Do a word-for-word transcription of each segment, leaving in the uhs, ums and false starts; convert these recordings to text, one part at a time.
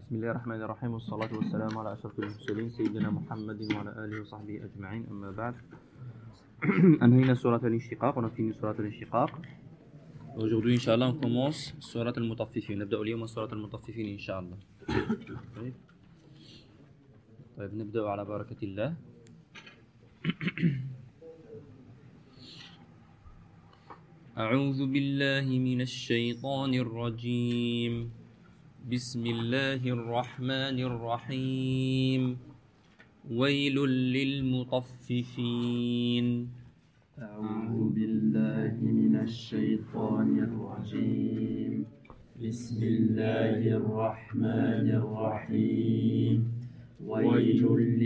بسم الله الرحمن الرحيم، والصلاة والسلام على أشرف المرسلين سيدنا محمد وعلى آله وصحبه أجمعين. أما بعد. أنهينا سورة الانشقاق ونفينا سورة الانشقاق. Aujourd'hui, Inch'Allah, on commence سورة المطففين. نبدأ اليوم سورة المطففين إن شاء الله. طيب. طيب نبدأ على بركة الله. أعوذ بالله من الشيطان الرجيم. بسم الله الرحمن الرحيم. ويل للمطففين. أعوذ بالله من الشيطان الرجيم. بسم الله الرحمن الرحيم. ويل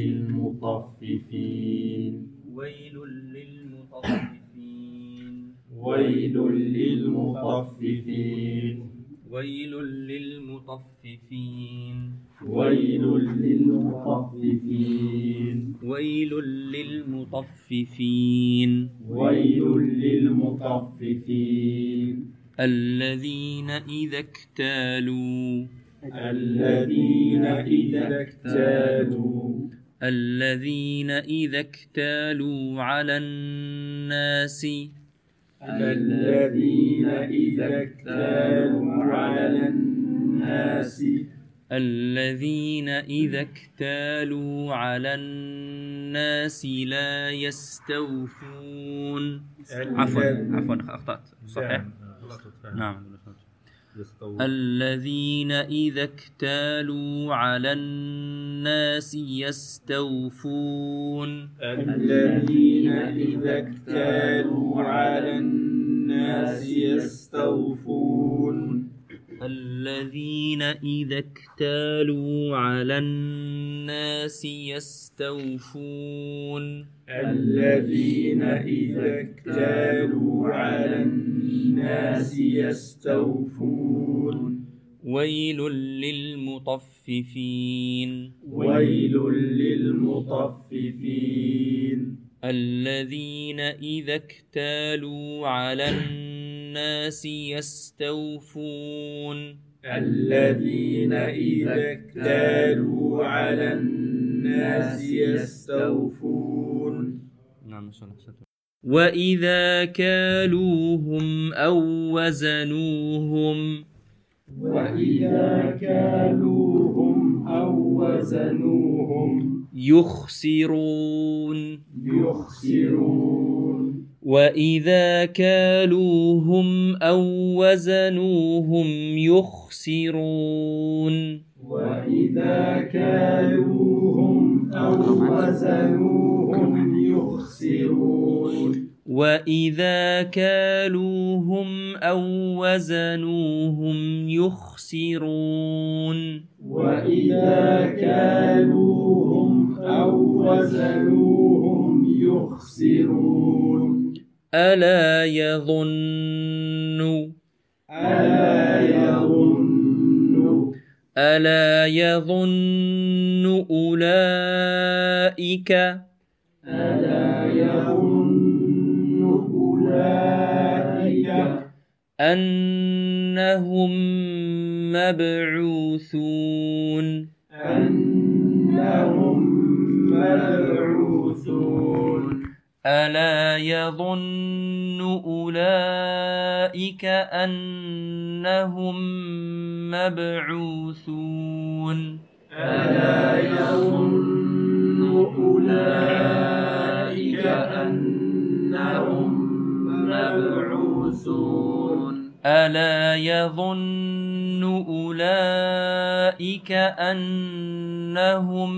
للمطففين. ويل للمطففين. ويل للمطففين. ويل للمطففين. ويل للمطففين. ويل للمطففين. ويل للمطففين. الذين إذا اكتالوا الذين إذا اكتالوا الذين إذا اكتالوا على الناس الذين إذا اكتالوا على الناس الذين إذا اكتالوا على الناس لا يستوفون. عفوا عفوا أخطأت. صحيح. نعم. الذين إذا اكتالوا على الناس يستوفون. الذين إذا اكتالوا على الناس يستوفون. الذين إذا اكتالوا على الناس يستوفون. الذين إذا اكتالوا على الناس يستوفون. ويل للمطففين. ويل للمطففين. الذين إذا اكتالوا على الناس يستوفون. الذين إذا اكتالوا على الناس يستوفون. نعم. وإذا كالوهم أو وزنوهم وإذا كالوهم أو وزنوهم يخسرون. يخسرون. وإذا كالوهم أو وزنوهم يخسرون. وإذا كالوهم أو وزنوهم يخسرون. وإذا كالوهم أو وزنوهم يخسرون. وإذا كالوهم أو وزنوهم يخسرون. ألا يظن ألا يظن ألا يظن أولئك ألا يظن أولئك أنهم مبعوثون. أنهم مبعوثون. ألا يظن أولئك أنهم مبعوثون. ألا يظن أولئك أنهم مبعوثون. ألا يظن أولئك أنهم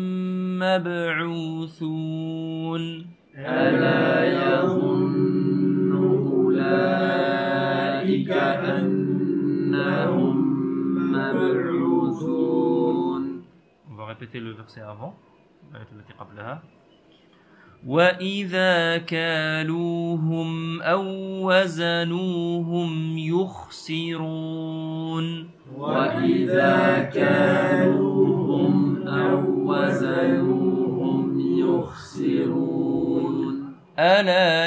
مبعوثون. ألا يظن أولئك أنهم مبعوثون. On va répéter le verset avant, l'ayat التي قبلها. وإذا كالوهم أو وزنوهم يخسرون. وإذا كالوهم أو وزنوهم يخسرون. ألا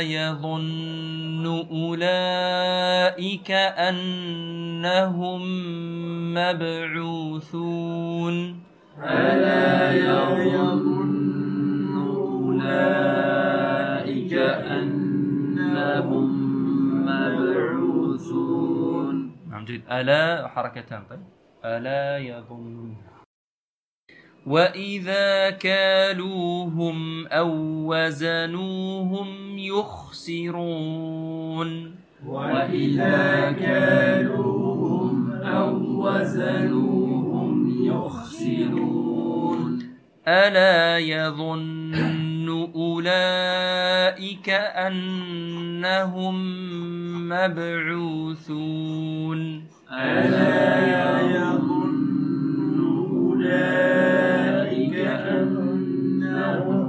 يظن أولئك أنهم مبعوثون ألا يظن أولئك أنهم مبعوثون. نعم جيد. ألا حركتان. طيب ألا يظن. وإذا كالوهم أو وزنوهم يخسرون وإذا كالوهم أو وزنوهم يخسرون. ألا يظن أولئك أنهم مبعوثون ألا يظن أولئك أنهم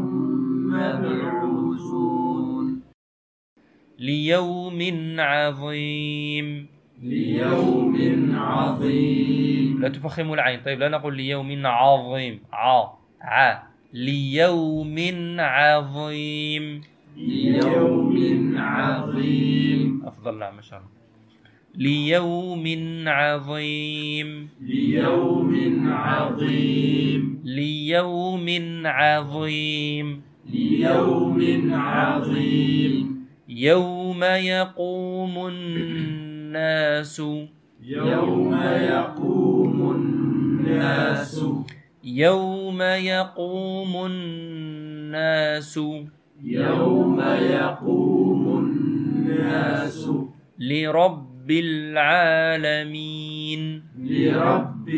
مبعوثون ليوم عظيم. ليوم عظيم. لا تفخموا العين. طيب لا نقول ليوم عظيم. ع ع ليوم عظيم. ليوم عظيم. أفضل. نعم ما شاء الله. ليوم عظيم. ليوم عظيم. ليوم عظيم. ليوم عظيم. يوم يقوم الناس. يوم يقوم الناس. يوم يقوم الناس. يوم يقوم الناس. لرب العالمين. لرب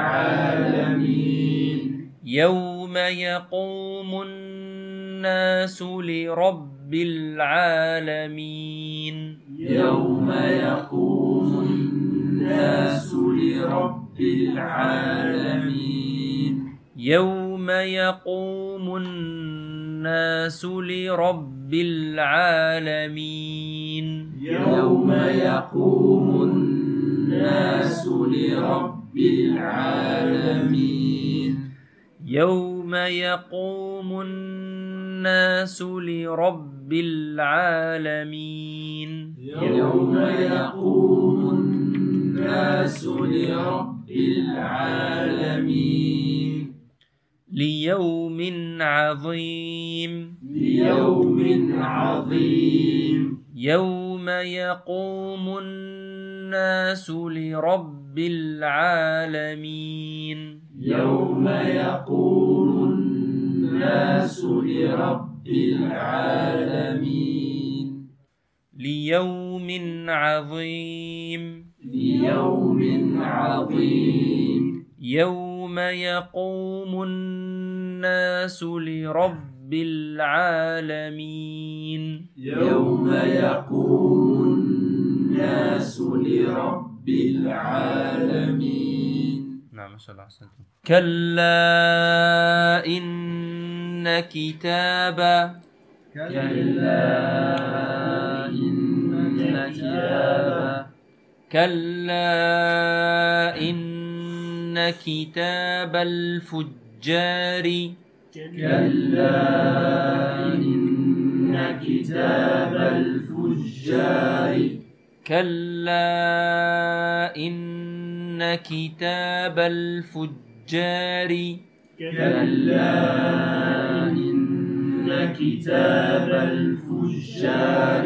العالمين. يوم يقوم الناس لرب العالمين. يوم يقوم الناس لرب العالمين. يوم يقوم الناس لرب العالمين. يوم يقوم الناس لرب العالمين. يوم يقوم الناس لرب العالمين. يوم يقوم الناس لرب العالمين. ليوم عظيم. ليوم عظيم. يوم يقوم الناس لرب العالمين. يوم يقوم الناس لرب العالمين. ليوم عظيم. ليوم عظيم. يوم يقوم الناس لرب العالمين. يوم يقوم الناس لرب العالمين. نعم ما شاء الله أحسنتم. كلا إن كتاب. كلا إن كتاب. كلا إن كتاب الفجار. كلا إن كتاب الفجار. كلا إن كتاب الفجار. كلا إن كتاب الفجار.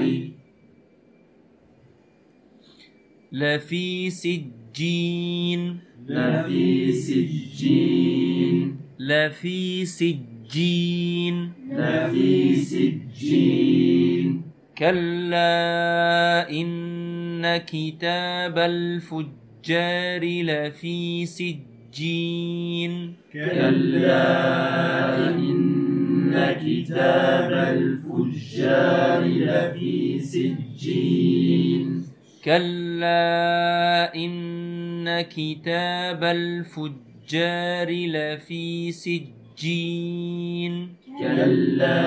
لفي سجين. لفي سجين. لفي سجين. لفي سجين. كلا إن كتاب الفجار لفي سجين. كلا إن كتاب الفجار لفي سجين. كلا إن كتاب الفجار لفي سجين. كلا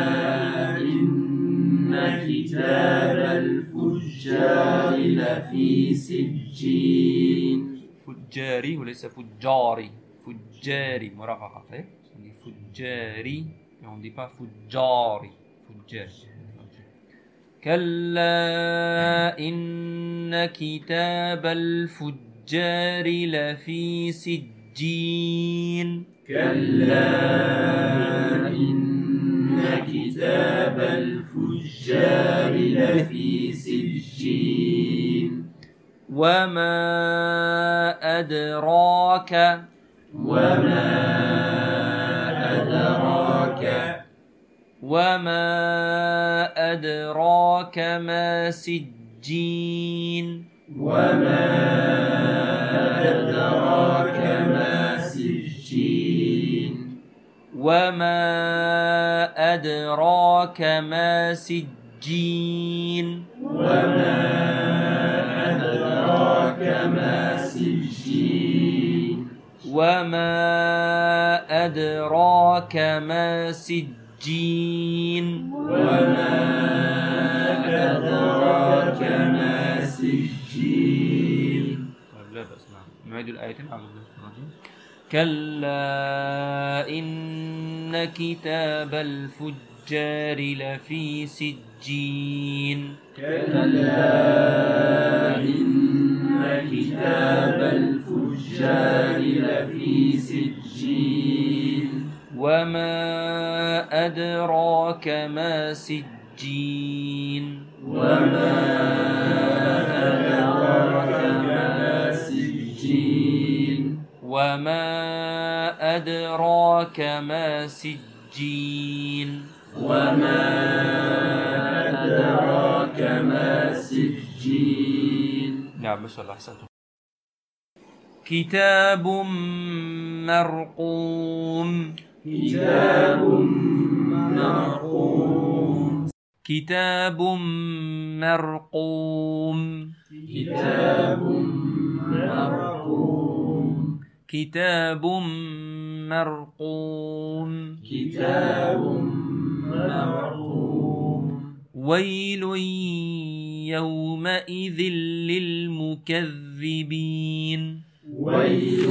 إن كتاب الفجار لفي سجين. فجاري وليس فجاري. فجاري مرققة. طيب فجاري on dit pas فجاري. فجاري. كلا إن كتاب الفجار الفجار لفي سجين كلا إن كتاب الفجار لفي سجين وما أدراك وما أدراك وما أدراك ما سجين وما أدراك ما سجين وما أدراك ما سجين وما أدراك ما سجين وما أدراك ما سجين وما أدراك ما سجين لا بأس نعم نعيد الآيتين أعوذ بالله من الشيطان الرجيم كلا إن كتاب الفجار لفي سجين كلا إن كتاب الفجار لفي سجين وما أدراك ما سجين وما أدراك ما سجين وما أدراك ما سجين وما أدراك ما سجين نعم ما شاء الله أحسنتم كتاب مرقوم كتاب مرقوم كتاب مرقوم كتاب مرقوم كتاب مرقوم كتاب مرقوم ويل يومئذ للمكذبين ويل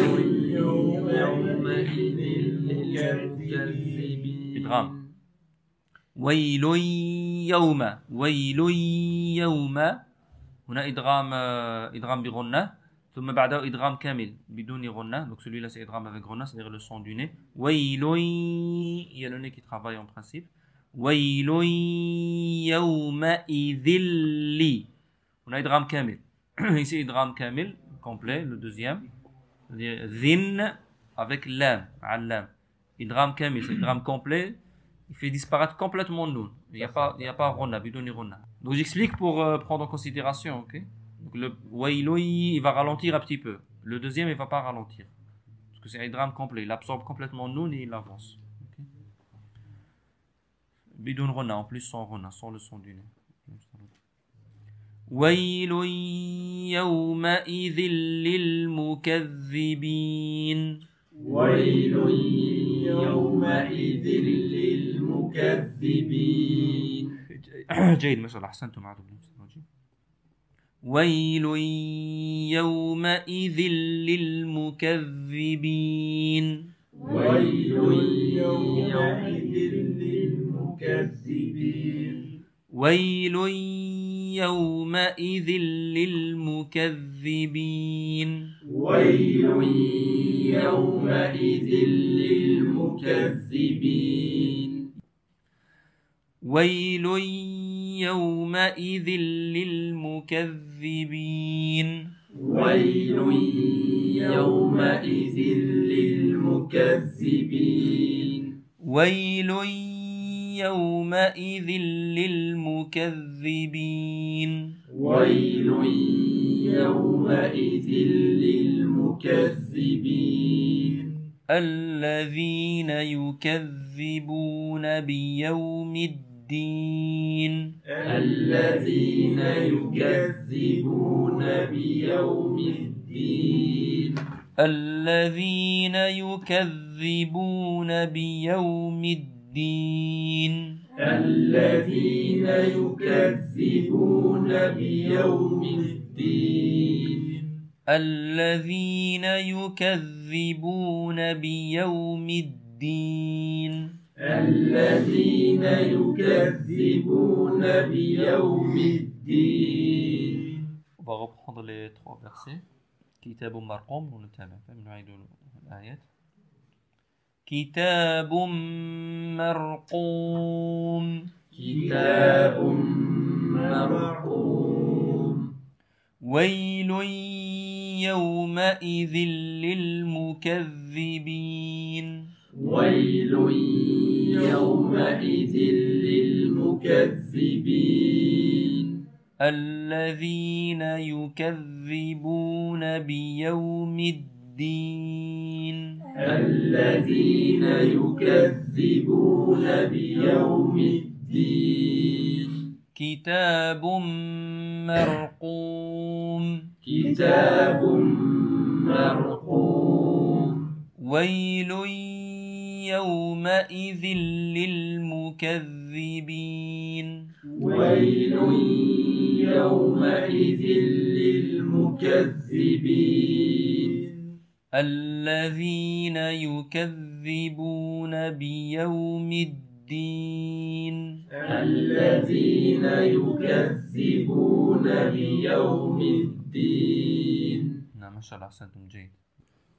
يومئذ للمكذبين إدغام ويل يوم ويل يوم هنا إدغام إدغام بغنة ثم بعده إدغام كامل بدون غنة donc celui-là c'est إدغام avec غنة c'est-à-dire le son du nez ويل il y a le nez qui travaille en principe ويل يومئذ لي هنا إدغام كامل ici إدغام كامل complet le deuxième c'est-à-dire ذن avec l'âme علام إدغام كامل c'est إدغام complet il fait disparaître complètement Noun. Il n'y a pas, il n'y a pas Rona, Bidoni Rona. Donc j'explique pour euh, prendre en considération, ok? Donc le Wailoi, il va ralentir un petit peu. Le deuxième, il ne va pas ralentir. Parce que c'est un idgham complet. Il absorbe complètement Noun et il avance. Okay? Bidon Rona, en plus sans Rona, sans le son du nez. ويل يومئذ للمكذبين ويل يومئذ للمكذبين جيد ما شاء الله أحسنتم أعوذ بالله من الشيطان الرجيم ويل يومئذ للمكذبين ويل يومئذ للمكذبين ويل يومئذ للمكذبين ويل يومئذ للمكذبين ويل يومئذ للمكذبين ويل يومئذ للمكذبين ويل يومئذ للمكذبين ويل يومئذ للمكذبين الذين يكذبون بيوم الدين الذين يكذبون بيوم الدين الذين يكذبون بيوم الدين الذين يكذبون بيوم الدين الذين يكذبون بيوم الدين الذين يكذبون بيوم الدين On va reprendre les trois versets. كتاب مرقوم ونتابع فنعيد الآيات. كتاب مرقوم كتاب مرقوم ويل يومئذ للمكذبين ويل يومئذ للمكذبين الذين يكذبون بيوم الدين الذين يكذبون بيوم الدين كتاب مرقوم كتاب مرقوم ويل يومئذ للمكذبين ويل يومئذ للمكذبين الذين يكذبون بيوم الدين الذين يكذبون بيوم الدين. نعم ما شاء الله أحسنتم جيد.